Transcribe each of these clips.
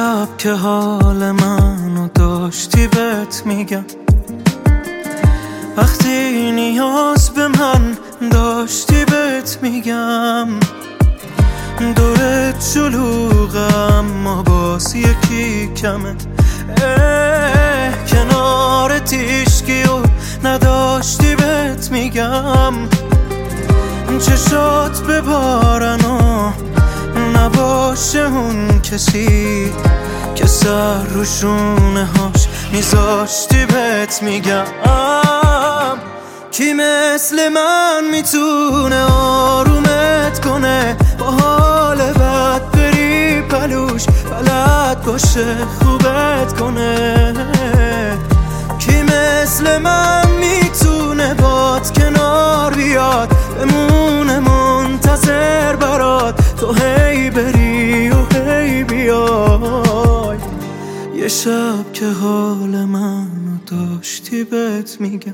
شب که حال منو داشتی بهت میگم، وقتی نیاز به من داشتی بهت میگم. دورت شلوغم اما باز یکی کمه، کنارت هیچکی و نداشتی بهت میگم. چشات ببارن و نباشه اون کسی که سر رو شونه هاش میذاشتی بهت میگم. کی مثل من میتونه آرومت کنه، با حال بد بری پلوش بلد باشه خوبت کنه. کی مثل من میتونه باد کنار بیاد، بمونه منتظر برات تو هی بری و هی بیای. یه شب که حال منو داشتی بهت میگم.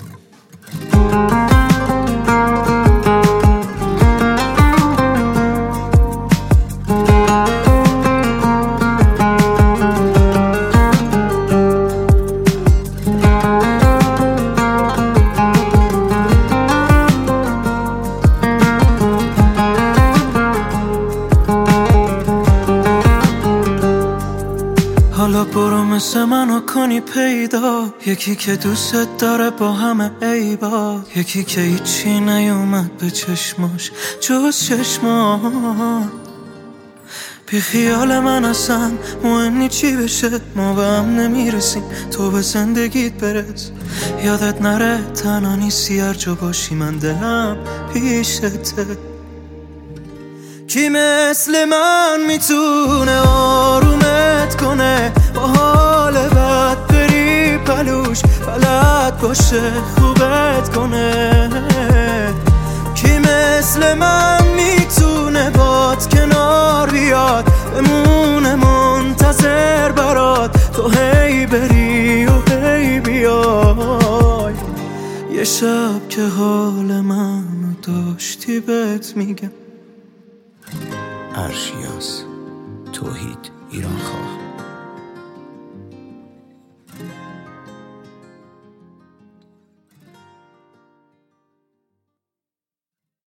حالا برو مثل منو کنی پیدا، یکی که دوست داره با همه عیبا، یکی که هیچی نیومد به چشماش جز چشمان. بی خیال من اصلا مهمی چی بشه، ما به هم نمیرسیم تو به زندگیت برس. یادت نره تنها نیستی هر جا باشی من دلم پیشته. کی مثل من میتونه آرومت کنه، با حال بد بری پلوش بلد باشه خوبت کنه. کی مثل من میتونه باد کنار بیاد، بمونه منتظر برات تو هی بری و هی بیای. یه شب که حال منو داشتی بهت میگم. ارشیاس توحید ایرانخواه.